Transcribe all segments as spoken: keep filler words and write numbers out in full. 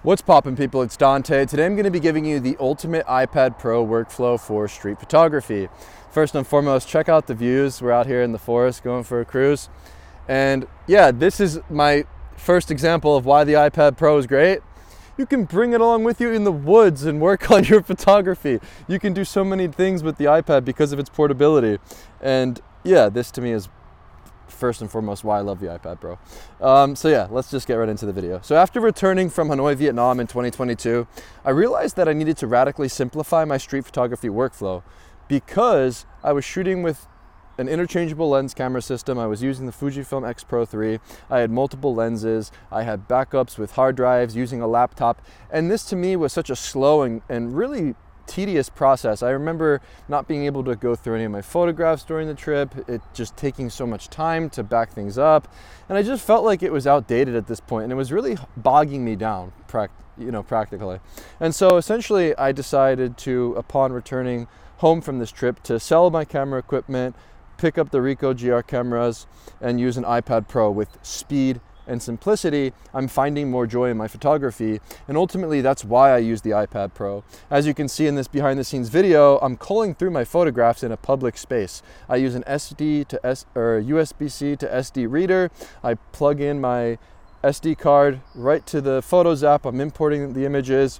What's poppin', people? It's Dante. Today I'm going to be giving you the ultimate iPad Pro workflow for street photography. First and foremost, check out the views. We're out here in the forest going for a cruise. And yeah, this is my first example of why the iPad Pro is great. You can bring it along with you in the woods and work on your photography. You can do so many things with the iPad because of its portability. And yeah, this to me is first and foremost why I love the iPad Pro. Um, so yeah, let's just get right into the video. So after returning from Hanoi, Vietnam in twenty twenty-two, I realized that I needed to radically simplify my street photography workflow because I was shooting with an interchangeable lens camera system. I was using the Fujifilm X Pro three. I had multiple lenses. I had backups with hard drives using a laptop. And this to me was such a slow and, and really tedious process. I remember not being able to go through any of my photographs during the trip, it just taking so much time to back things up, and I just felt like it was outdated at this point, and it was really bogging me down, you know, practically. And so essentially I decided to, upon returning home from this trip, to sell my camera equipment, pick up the Ricoh G R cameras, and use an iPad Pro. With speed and simplicity, I'm finding more joy in my photography, and ultimately that's why I use the iPad Pro. As you can see in this behind the scenes video, I'm culling through my photographs in a public space. I use an S D to S or U S B C to S D reader. I plug in my S D card right to the Photos app. I'm importing the images.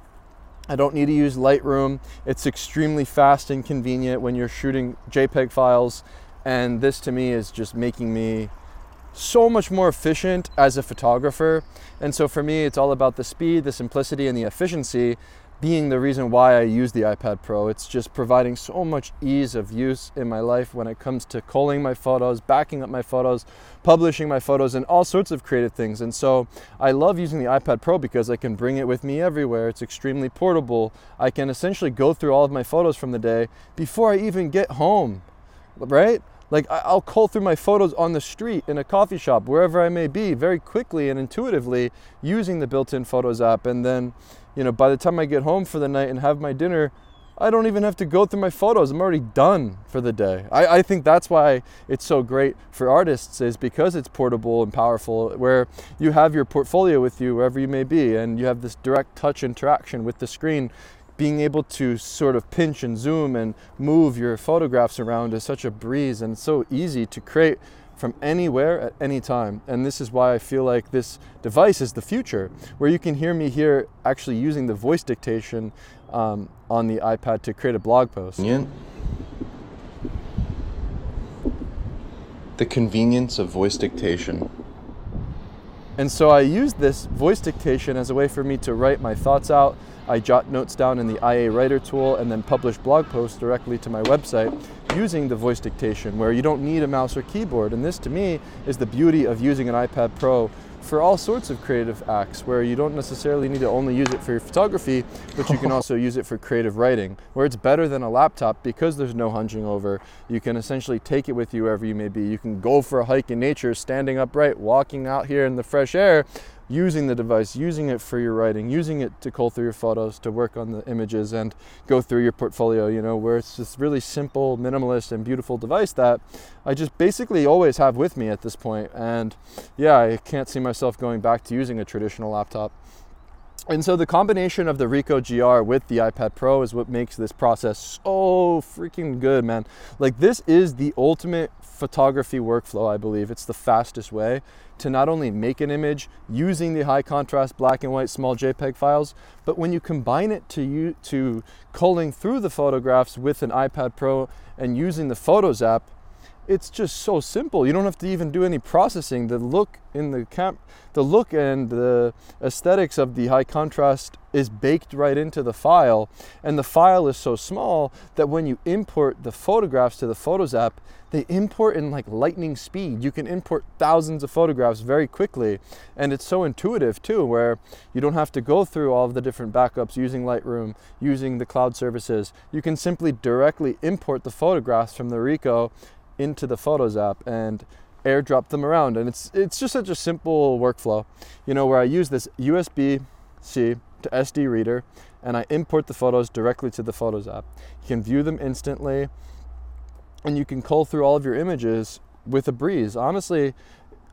I don't need to use Lightroom. It's extremely fast and convenient when you're shooting JPEG files, and this to me is just making me so much more efficient as a photographer. And so for me, it's all about the speed, the simplicity, and the efficiency being the reason why I use the iPad Pro. It's just providing so much ease of use in my life when it comes to culling my photos, backing up my photos, publishing my photos, and all sorts of creative things. And so I love using the iPad Pro because I can bring it with me everywhere. It's extremely portable. I can essentially go through all of my photos from the day before I even get home, right? Like, I'll cull through my photos on the street, in a coffee shop, wherever I may be, very quickly and intuitively using the built-in Photos app. And then, you know, by the time I get home for the night and have my dinner, I don't even have to go through my photos. I'm already done for the day. I, I think that's why it's so great for artists, is because it's portable and powerful, where you have your portfolio with you wherever you may be, and you have this direct touch interaction with the screen. Being able to sort of pinch and zoom and move your photographs around is such a breeze, and it's so easy to create from anywhere at any time. And this is why I feel like this device is the future, where you can hear me here actually using the voice dictation um, on the iPad to create a blog post. The convenience of voice dictation. And so I use this voice dictation as a way for me to write my thoughts out. I jot notes down in the I A Writer tool and then publish blog posts directly to my website using the voice dictation, where you don't need a mouse or keyboard. And this to me is the beauty of using an iPad Pro for all sorts of creative acts, where you don't necessarily need to only use it for your photography, but you can also use it for creative writing, where it's better than a laptop because there's no hunching over. You can essentially take it with you wherever you may be. You can go for a hike in nature, standing upright, walking out here in the fresh air, using the device, using it for your writing, using it to cull through your photos, to work on the images and go through your portfolio, you know, where it's this really simple, minimalist, and beautiful device that I just basically always have with me at this point. And yeah, I can't see myself going back to using a traditional laptop. And so the combination of the Ricoh G R with the iPad Pro is what makes this process so freaking good, man. Like, this is the ultimate photography workflow, I believe. It's the fastest way to not only make an image using the high contrast black and white small JPEG files, but when you combine it to you to culling through the photographs with an iPad Pro and using the Photos app, it's just so simple. You don't have to even do any processing. The look in the cam, the look and the aesthetics of the high contrast is baked right into the file, and the file is so small that when you import the photographs to the Photos app, they import in like lightning speed. You can import thousands of photographs very quickly, and it's so intuitive too, where you don't have to go through all of the different backups using Lightroom, using the cloud services. You can simply directly import the photographs from the Ricoh into the Photos app and airdrop them around. And it's it's just such a simple workflow, you know, where I use this U S B C to S D reader and I import the photos directly to the Photos app. You can view them instantly, and you can cull through all of your images with a breeze. Honestly,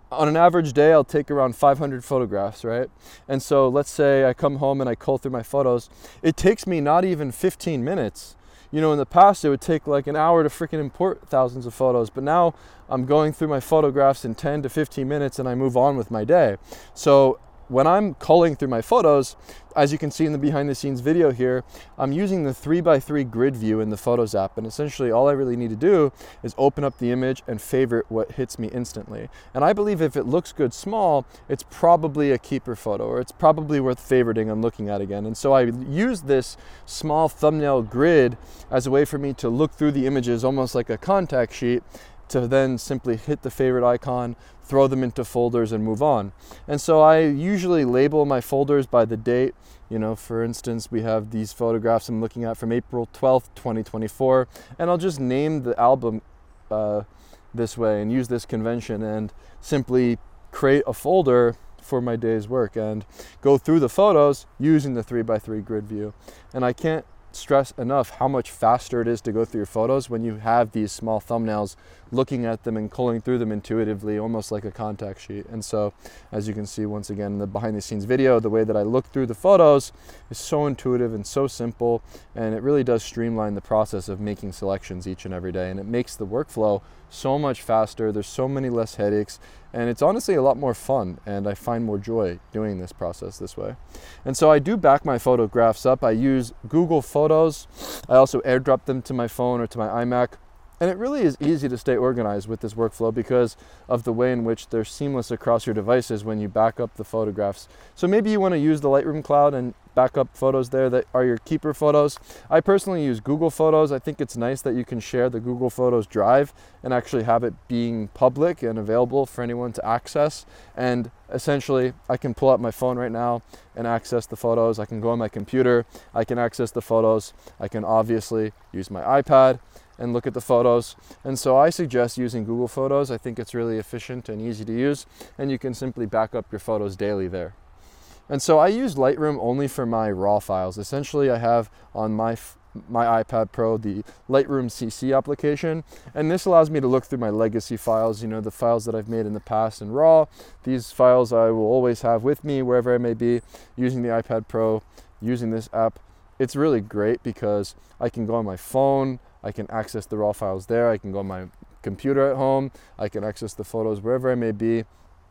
On an average day, I'll take around five hundred photographs, right? And so let's say I come home and I cull through my photos. It takes me not even fifteen minutes. You know, in the past, it would take like an hour to freaking import thousands of photos, but now I'm going through my photographs in ten to fifteen minutes and I move on with my day. So when I'm culling through my photos, as you can see in the behind the scenes video here, I'm using the three by three grid view in the Photos app. And essentially all I really need to do is open up the image and favorite what hits me instantly. And I believe if it looks good small, it's probably a keeper photo, or it's probably worth favoriting and looking at again. And so I use this small thumbnail grid as a way for me to look through the images almost like a contact sheet, to then simply hit the favorite icon, throw them into folders and move on. And so I usually label my folders by the date. You know, for instance, we have these photographs I'm looking at from April twelfth, twenty twenty-four, and I'll just name the album uh, this way and use this convention and simply create a folder for my day's work and go through the photos using the three by three grid view. And I can't stress enough how much faster it is to go through your photos when you have these small thumbnails, looking at them and culling through them intuitively, almost like a contact sheet. And so, as you can see once again in the behind the scenes video, the way that I look through the photos is so intuitive and so simple, and it really does streamline the process of making selections each and every day, and it makes the workflow so much faster. There's so many less headaches, and it's honestly a lot more fun, and I find more joy doing this process this way. And so I do back my photographs up. I use Google Photos. I also airdrop them to my phone or to my iMac. And it really is easy to stay organized with this workflow because of the way in which they're seamless across your devices when you back up the photographs. So maybe you want to use the Lightroom Cloud and back up photos there that are your keeper photos. I personally use Google Photos. I think it's nice that you can share the Google Photos drive and actually have it being public and available for anyone to access. And essentially, I can pull out my phone right now and access the photos. I can go on my computer. I can access the photos. I can obviously use my iPad and look at the photos. And so I suggest using Google Photos. I think it's really efficient and easy to use, and you can simply back up your photos daily there. And so I use Lightroom only for my raw files. Essentially, I have on my my iPad Pro the Lightroom C C application, and this allows me to look through my legacy files, you know, the files that I've made in the past in RAW. These files I will always have with me wherever I may be using the iPad Pro, using this app. It's really great because I can go on my phone, I can access the raw files there, I can go on my computer at home, I can access the photos wherever I may be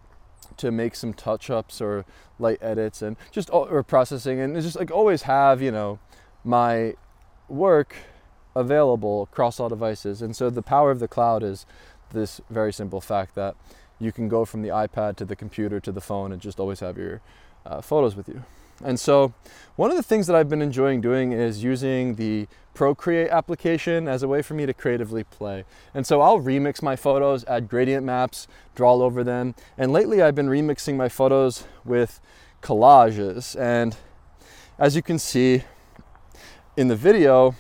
to make some touch-ups or light edits and just or processing, and just like always have, you know, my work available across all devices. And so the power of the cloud is this very simple fact that you can go from the iPad to the computer to the phone and just always have your uh, photos with you. And so one of the things that I've been enjoying doing is using the Procreate application as a way for me to creatively play. And so I'll remix my photos, add gradient maps, draw all over them. And lately I've been remixing my photos with collages. And as you can see in the video,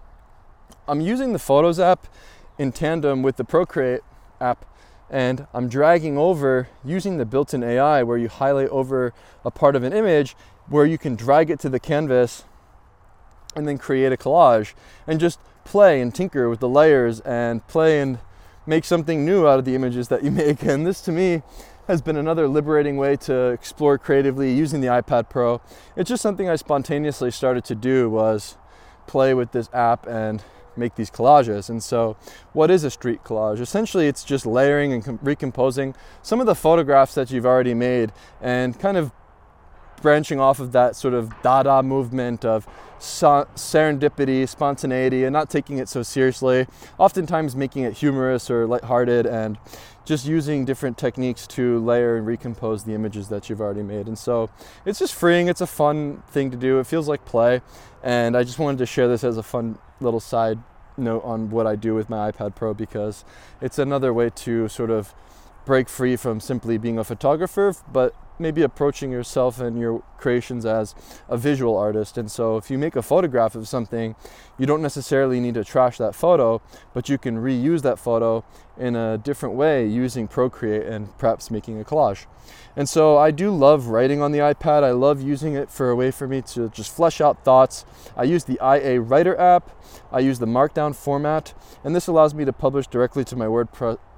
I'm using the Photos app in tandem with the Procreate app, and I'm dragging over using the built-in A I where you highlight over a part of an image where you can drag it to the canvas and then create a collage and just play and tinker with the layers and play and make something new out of the images that you make. And this to me has been another liberating way to explore creatively using the iPad Pro. It's just something I spontaneously started to do, was play with this app and make these collages. And so what is a street collage? Essentially, it's just layering and recomposing some of the photographs that you've already made and kind of branching off of that sort of Dada movement of serendipity, spontaneity, and not taking it so seriously, oftentimes making it humorous or lighthearted, and just using different techniques to layer and recompose the images that you've already made. And so it's just freeing. It's a fun thing to do. It feels like play. And I just wanted to share this as a fun little side note on what I do with my iPad Pro, because it's another way to sort of break free from simply being a photographer, but maybe approaching yourself and your creations as a visual artist. And so if you make a photograph of something, you don't necessarily need to trash that photo, but you can reuse that photo in a different way using Procreate and perhaps making a collage. And so I do love writing on the iPad. I love using it for a way for me to just flesh out thoughts. I use the I A Writer app. I use the Markdown format, and this allows me to publish directly to my WordPress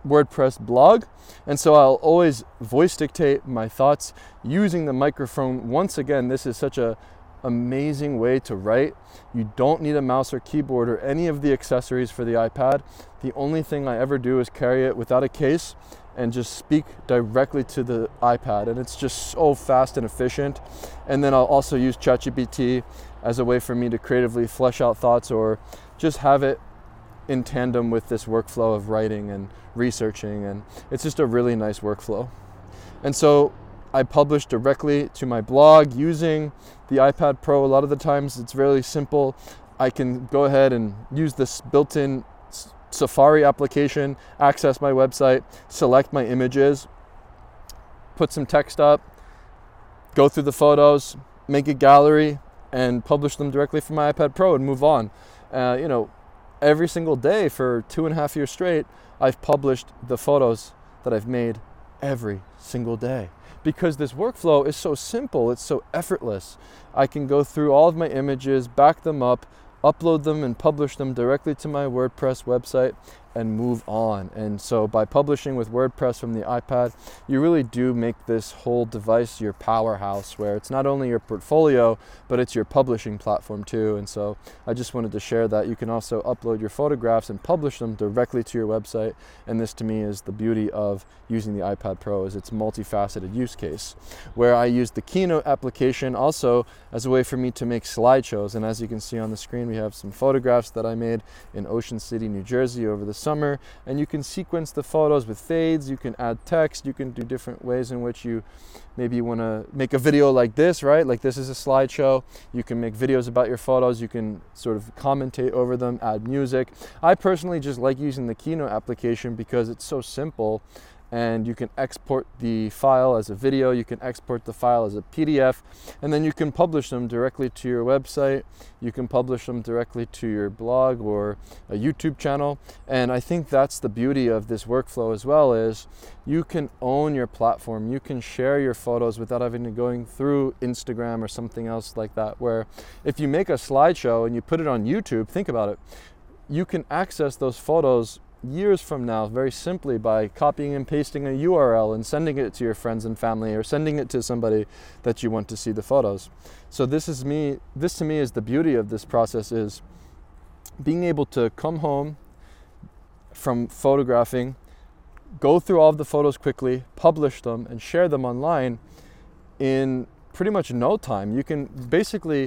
WordPress blog. And so I'll always voice dictate my thoughts using the microphone. Once again, this is such a amazing way to write. You don't need a mouse or keyboard or any of the accessories for the iPad. The only thing I ever do is carry it without a case and just speak directly to the iPad, and it's just so fast and efficient. And then I'll also use ChatGPT as a way for me to creatively flesh out thoughts or just have it in tandem with this workflow of writing and researching, and it's just a really nice workflow. And so I publish directly to my blog using the iPad Pro. A lot of the times it's really simple. I can go ahead and use this built-in Safari application, access my website, select my images, put some text up, go through the photos, make a gallery, and publish them directly from my iPad Pro and move on. Uh, you know, every single day for two and a half years straight, I've published the photos that I've made every single day. Because this workflow is so simple, it's so effortless. I can go through all of my images, back them up, upload them and publish them directly to my WordPress website and move on. And so by publishing with WordPress from the iPad, you really do make this whole device your powerhouse, where it's not only your portfolio, but it's your publishing platform too. And so I just wanted to share that. You can also upload your photographs and publish them directly to your website. And this to me is the beauty of using the iPad Pro, is its multifaceted use case, where I use the Keynote application also as a way for me to make slideshows. And as you can see on the screen, we have some photographs that I made in Ocean City, New Jersey over the summer, and you can sequence the photos with fades, you can add text, you can do different ways in which you maybe want to make a video like this, right? Like this is a slideshow. You can make videos about your photos, you can sort of commentate over them, add music. I personally just like using the Keynote application because it's so simple, and you can export the file as a video, you can export the file as a P D F, and then you can publish them directly to your website. You can publish them directly to your blog or a YouTube channel. And I think that's the beauty of this workflow as well, is you can own your platform. You can share your photos without having to going through Instagram or something else like that, where if you make a slideshow and you put it on YouTube, think about it, you can access those photos years from now very simply by copying and pasting a U R L and sending it to your friends and family, or sending it to somebody that you want to see the photos. So this is me, this to me is the beauty of this process, is being able to come home from photographing, go through all of the photos quickly, publish them and share them online in pretty much no time. You can basically,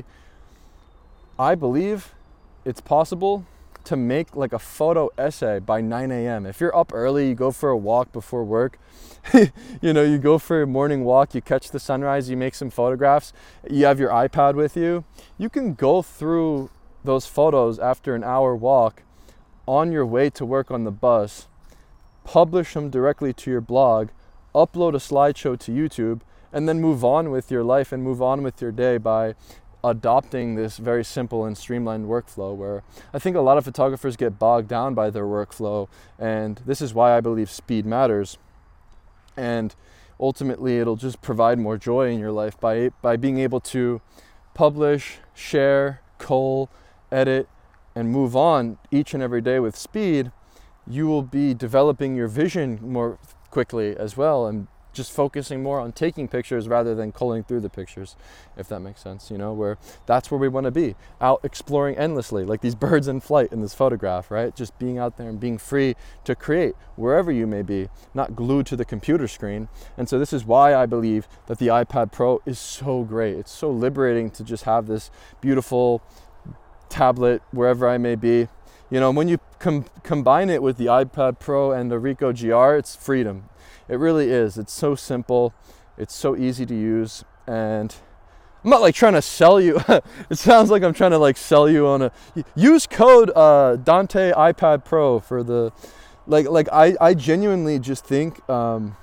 I believe it's possible to make like a photo essay by nine A M If you're up early, you go for a walk before work, you know, you go for a morning walk, you catch the sunrise, you make some photographs, you have your iPad with you, you can go through those photos after an hour walk on your way to work on the bus, publish them directly to your blog, upload a slideshow to YouTube, and then move on with your life and move on with your day by adopting this very simple and streamlined workflow, where I think a lot of photographers get bogged down by their workflow, and this is why I believe speed matters. And ultimately it'll just provide more joy in your life by by being able to publish, share, cull, edit, and move on each and every day with speed. You will be developing your vision more quickly as well, and just focusing more on taking pictures rather than culling through the pictures, if that makes sense, you know, where that's where we want to be, out exploring endlessly, like these birds in flight in this photograph, right? Just being out there and being free to create wherever you may be, not glued to the computer screen. And so this is why I believe that the iPad Pro is so great. It's so liberating to just have this beautiful tablet wherever I may be. You know, when you com- combine it with the iPad Pro and the Ricoh G R, it's freedom. It really is. It's so simple. It's so easy to use. And I'm not like trying to sell you. It sounds like I'm trying to like sell you on a, use code uh, Dante iPad Pro for the, like, like I, I genuinely just think, um,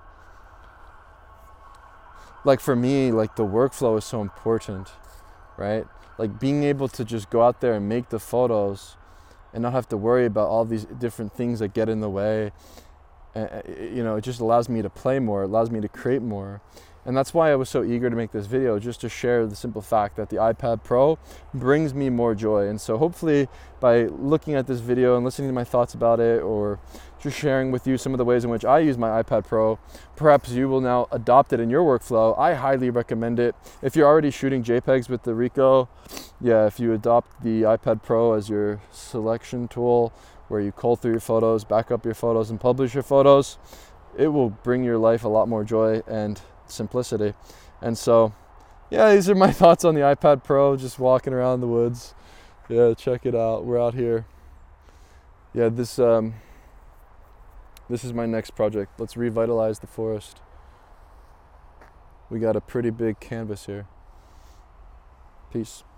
like for me, like the workflow is so important, right? Like being able to just go out there and make the photos and not have to worry about all these different things that get in the way. Uh, you know, it just allows me to play more, it allows me to create more. And that's why I was so eager to make this video, just to share the simple fact that the iPad Pro brings me more joy. And so hopefully by looking at this video and listening to my thoughts about it, or just sharing with you some of the ways in which I use my iPad Pro, perhaps you will now adopt it in your workflow. I highly recommend it. If you're already shooting JPEGs with the Ricoh, yeah, if you adopt the iPad Pro as your selection tool, where you cull through your photos, back up your photos, and publish your photos, it will bring your life a lot more joy and simplicity. And so, yeah, these are my thoughts on the iPad Pro, just walking around the woods. Yeah, check it out. We're out here. Yeah, this um, this is my next project. Let's revitalize the forest. We got a pretty big canvas here. Peace.